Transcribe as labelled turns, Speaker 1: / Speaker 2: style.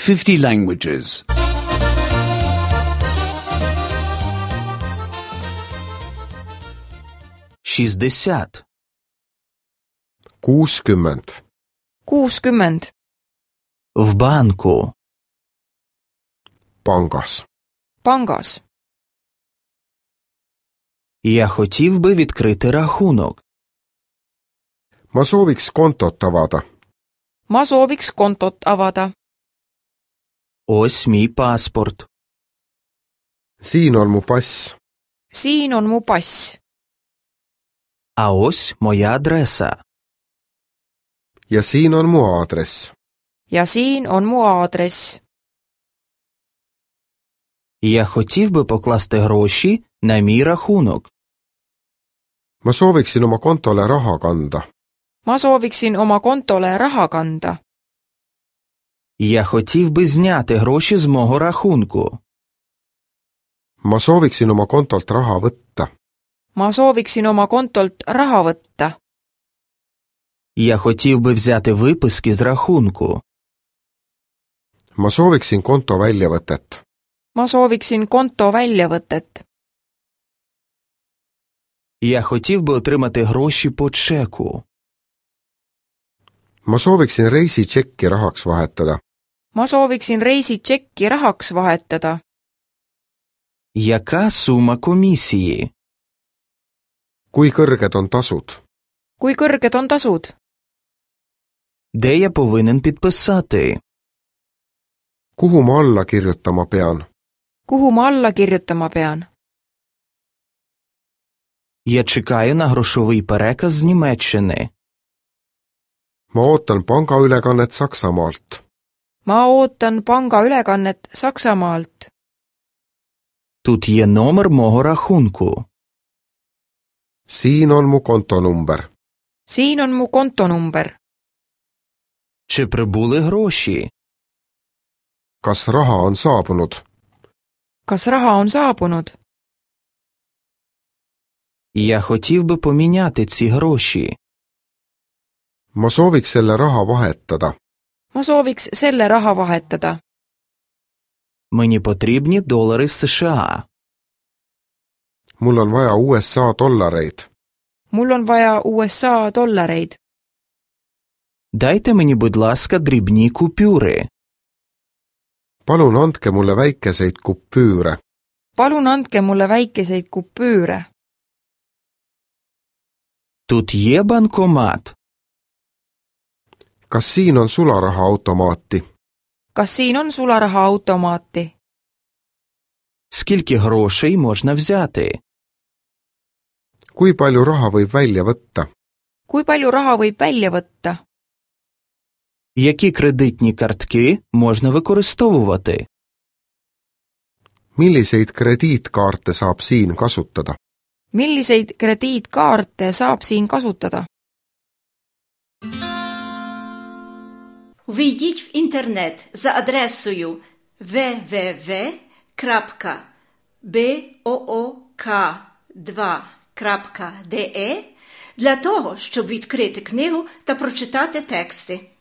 Speaker 1: 50 languages.
Speaker 2: 60.
Speaker 3: 60.
Speaker 4: 60.
Speaker 2: В банку.
Speaker 3: Pangas.
Speaker 4: Pangas.
Speaker 2: Я хотів би відкрити рахунок.
Speaker 3: Ma sooviks kontot avada.
Speaker 4: Ma sooviks kontot avada.
Speaker 2: Ось мій паспорт.
Speaker 3: Siin on mu pass.
Speaker 4: Siin on mu pass.
Speaker 2: А ось моя адреса.
Speaker 3: Ja siin on mu aadress.
Speaker 4: Ja siin on mu aadress.
Speaker 2: Я хотів би покласти гроші на мій рахунок.
Speaker 3: Ma sooviksin oma kontole raha kanda.
Speaker 4: Ma sooviksin oma kontole raha kanda.
Speaker 2: Я хотів би зняти гроші з мого рахунку.
Speaker 3: Ma sooviksin oma kontolt raha võtta.
Speaker 4: Ma sooviksin oma kontolt raha võtta.
Speaker 2: Я хотів би взяти виписки з рахунку.
Speaker 3: Ma sooviksin konto väljavõtet.
Speaker 4: Ma sooviksin konto väljavõtet.
Speaker 2: Я хотів би отримати гроші по чеку.
Speaker 3: Ma sooviksin reisitšekki rahaks vahetada.
Speaker 4: Ma sooviksin reisitšekki rahaks vahetada.
Speaker 2: Яка сума комісії?
Speaker 3: Kui kõrged on tasud?
Speaker 4: Kui kõrged on tasud?
Speaker 2: Де я повинен підписати?
Speaker 3: Kuhu ma alla kirjutama pean?
Speaker 4: Kuhu ma alla kirjutama pean?
Speaker 2: Я чекаю на грошовий переказ з Німеччини.
Speaker 3: Ma ootan pangaülekannet Saksamaalt.
Speaker 4: Ma ootan pangaülekannet Saksamaalt.
Speaker 2: Тут є номер мого рахунку.
Speaker 3: Siin on mu kontonumber.
Speaker 4: Siin on mu kontonumber.
Speaker 2: Чи прибули гроші?
Speaker 3: Kas raha on saabunud?
Speaker 4: Kas raha on saabunud?
Speaker 2: Я хотів би поміняти ці гроші.
Speaker 3: Ma sooviks selle raha vahetada.
Speaker 4: Ma sooviks selle raha vahetada.
Speaker 2: Мені потрібні долари з США.
Speaker 3: Mul on vaja USA dollareid.
Speaker 4: Mul on vaja USA dollareid.
Speaker 2: Дайте мені, будь ласка, дрібні купюри.
Speaker 3: Palun andke mulle väikeseid kupüüre.
Speaker 4: Palun andke mulle väikeseid kupüüre.
Speaker 2: Тут є банкомат.
Speaker 3: Kas siin on sularahaautomaati?
Speaker 4: Kas siin on sularahaautomaati?
Speaker 2: Скільки грошей можна взяти?
Speaker 3: Kui palju raha võib välja võtta?
Speaker 4: Kui palju raha võib välja võtta?
Speaker 2: Які кредитні картки можна використовувати?
Speaker 3: Milliseid krediitkaarte saab siin kasutada?
Speaker 4: Milliseid krediitkaarte saab siin kasutada?
Speaker 5: Вийдіть в інтернет за адресою www.book2.de для того, щоб відкрити книгу та прочитати тексти.